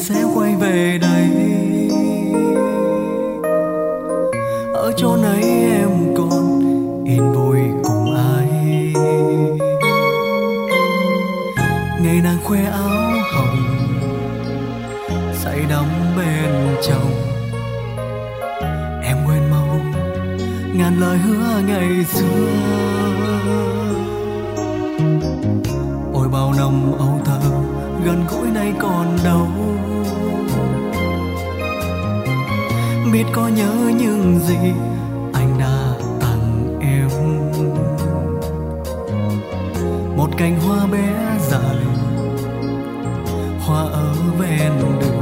sẽ quay về đây. Ở chỗ này em còn yên vui cùng ai. Ngày nàng khoe áo hồng say đắm bên chồng, em quên mau ngàn lời hứa ngày xưa. Ôi bao năm âu thơ gần gũi nay còn đâu, biết có nhớ những gì anh đã tặng em. Một cành hoa bé dài, hoa ở ven đường,